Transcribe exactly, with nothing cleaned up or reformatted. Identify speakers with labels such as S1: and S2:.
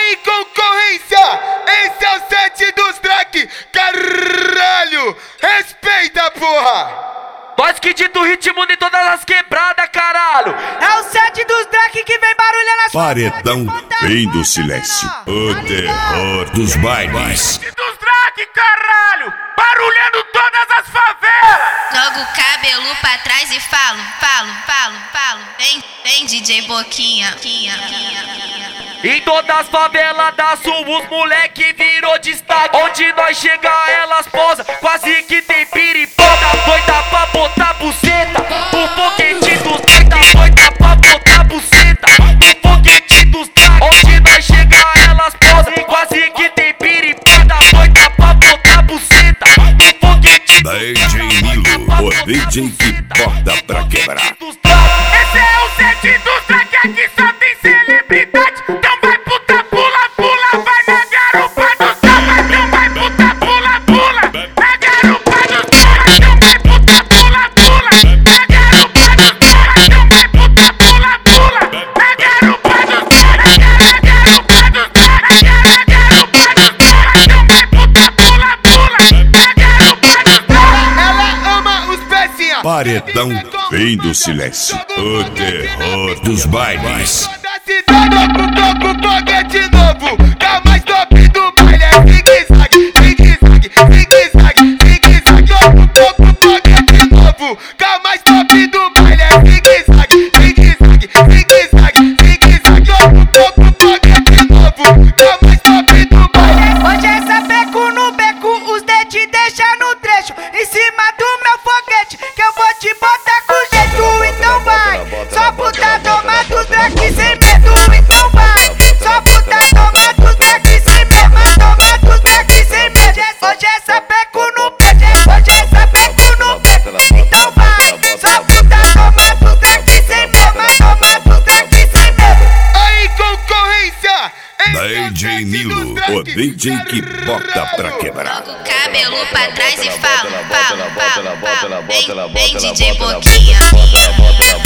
S1: Aí, concorrência, esse é o set dos Drake, caralho, respeita, porra!
S2: Nós que dito ritmo em todas as quebradas, caralho.
S3: É o set dos Drake que vem barulhando as
S4: Paredão vem do silêncio, o terror dos bailes.
S2: Set dos Drake, caralho, barulhando todas as favelas.
S5: Jogo o cabelo pra trás e falo, falo, falo, falo. Vem, vem D J Boquinha.
S2: Em todas as favelas da sul, os moleque virou destaque. Onde nós chega, elas posa, quase que tem piripó. Doida pra botar buceta, o foguete dos doida, doida pra botar buceta, o foguete dos doida. Onde nós chega, elas posa, quase que tem piripó. Doida pra botar buceta, o foguete dos
S4: D J Nilo, o D J que bota pra quebrar.
S2: Esse é o set dos Drake, aqui só tem celebridade. Então vai puta, pula, pula, vai na garupa dos caras. Então vai puta, pula, pula, na garupa dos caras. Então vai puta, pula, pula, na garupa dos caras. Então vai puta, pula, pula, na garupa dos caras. Na garupa dos caras, na garupa dos caras. Então vai puta, pula, pula, na garupa dos caras.
S1: Ela ama os pecinha.
S4: Paredão vem do silêncio, o terror dos bailes.
S1: Da cidade ocupou com foguete novo, tá mais top do baile, é zigue-zague, zigue-zague, zigue-zague, zigue-zague. Ocupou com foguete novo, tá mais top do baile, é zigue-zague, zigue-zague, zigue-zague, zigue-zague. Ocupou com foguete novo, tá mais top do baile.
S3: Hoje essa beco no beco, os D te deixa no trecho. Em cima do meu foguete, que eu vou te botar com jeito. Então vai, só puta toma dos Drake sem medo. Então vai, só puta toma dos Drake sem medo. Toma dos Drake sem medo. Hoje essa beco no beco, hoje essa beco no beco. Então vai, só puta toma dos Drake sem medo. Toma dos Drake sem medo.
S1: Aí, concorrência, esse é
S4: D
S1: o
S4: J
S1: set
S4: Nilo,
S1: dos Drake.
S4: o D J que bota pra quebrar.
S5: Jogo o cabelo pra trás e falo, falo, falo, falo. Vem, vem D J Boquinha.